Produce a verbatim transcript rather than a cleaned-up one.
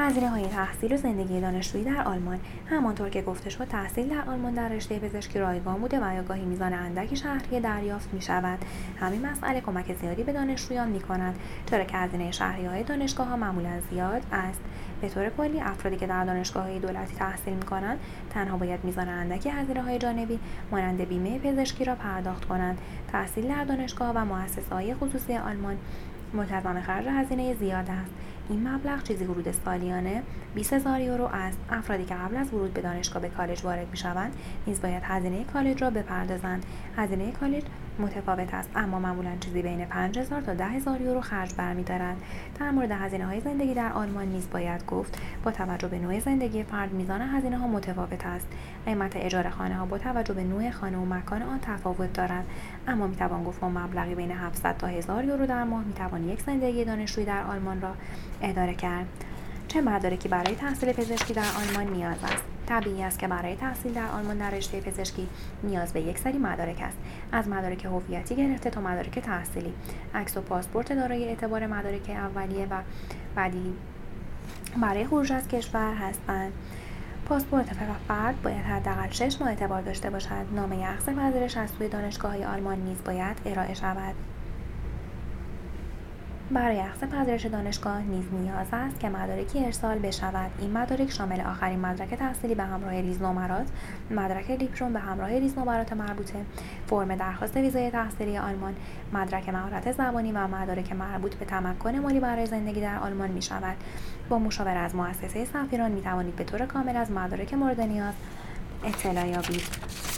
هزینه‌های تحصیل و زندگی دانشجویی در آلمان. همانطور که گفته شد، تحصیل در آلمان در رشته پزشکی رایگان بوده و آگاهی میزان اندکی شهریه دریافت می‌شود. همین مسئله کمک زیادی به دانشجویان می‌کند، چرا که هزینه شهریه‌های دانشگاه‌ها معمولاً زیاد است. به طور کلی، افرادی که در دانشگاه‌های دولتی تحصیل می‌کنند، تنها باید میزان اندکی هزینه‌های جانبی مانند بیمه پزشکی را پرداخت کنند. تحصیل در دانشگاه و مؤسسه‌های خصوصی آلمان ملتزم خرج هزینه زیاد است. این مبلغ چیزی حدود سالیانه بیست هزار یورو است. افرادی که قبل از ورود به دانشگاه به کالج وارد می‌شوند، نیز باید هزینه کالج را بپردازند. هزینه کالج متفاوت است، اما معمولاً چیزی بین پنج هزار تا ده هزار یورو خرج برمی‌دارد. در مورد هزینه‌های زندگی در آلمان نیز باید گفت با توجه به نوع زندگی فرد میزان هزینه‌ها متفاوت است. قیمت اجاره خانه‌ها با توجه به نوع خانه و مکان آن تفاوت دارد، اما میتوان گفت با مبلغی بین هفتصد تا هزار یورو در ماه میتوان یک زندگی دانشجویی در آلمان را اداره کرد. چه مدارکی برای تحصیل پزشکی در آلمان نیاز است؟ طبیعی است که برای تحصیل در آلمان در رشته پزشکی نیاز به یک سری مدارک است، از مدارک هویتی گرفته تا مدارک تحصیلی. عکس و پاسپورت دارای اعتبار مدارک اولیه و بعدی برای خروج از کشور هستند. پاسپورت فرد باید حداقل شش ماه اعتبار داشته باشد. نامه اخذ پذیرش از سوی دانشگاه‌های آلمان نیز باید ارائه شود. برای اخذ پذیرش دانشگاه نیز نیاز است که مدارکی ارسال بشود. این مدارک شامل آخرین مدرک تحصیلی به همراه ریزنمرات، مدرک دیپلم به همراه ریزنمرات مربوطه، فرم درخواست ویزای تحصیلی آلمان، مدرک مهارت زبانی و مدارک مربوط به تمکن مالی برای زندگی در آلمان می شود. با مشاوره از مؤسسه سفیران می توانید به طور کامل از مدارک مورد نیاز اطلاع یابید.